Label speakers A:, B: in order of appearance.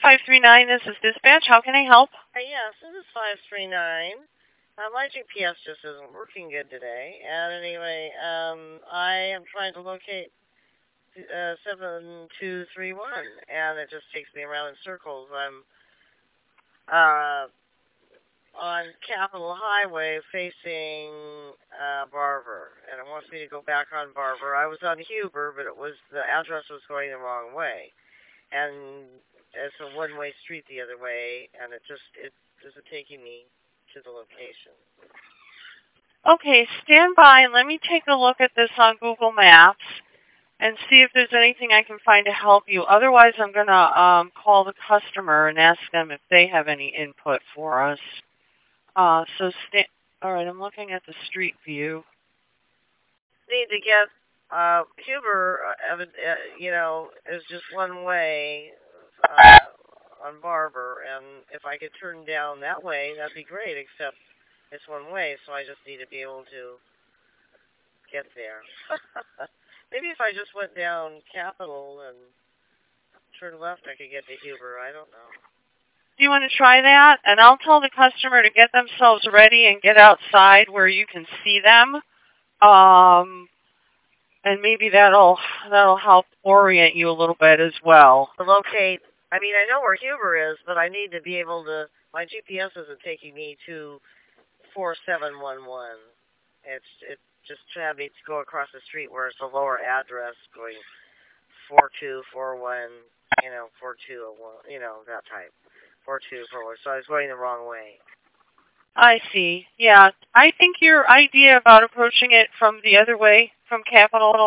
A: 539, this is dispatch. How can I help?
B: Yes, this is 539. My GPS just isn't working good today. And anyway, I am trying to locate 7231, and it just takes me around in circles. I'm on Capitol Highway facing Barber, and it wants me to go back on Barber. I was on Huber, but the address was going the wrong way. And it's a one-way street the other way, and it isn't taking me to the location.
A: Okay, stand by and let me take a look at this on Google Maps and see if there's anything I can find to help you. Otherwise, I'm going to call the customer and ask them if they have any input for us. All right, I'm looking at the street view.
B: Need to get Huber, is just one way on Barber, and if I could turn down that way, that'd be great, except it's one way, so I just need to be able to get there. Maybe if I just went down Capitol and turned left, I could get to Huber. I don't know.
A: Do you want to try that? And I'll tell the customer to get themselves ready and get outside where you can see them. And maybe that'll help orient you a little bit as well.
B: To locate, I know where Huber is, but I need to be able to, my GPS isn't taking me to 4711. It just had me to go across the street where it's a lower address going 4241, 4201, that type. 4241. So I was going the wrong way.
A: I see. Yeah. I think your idea about approaching it from the other way, from Capitol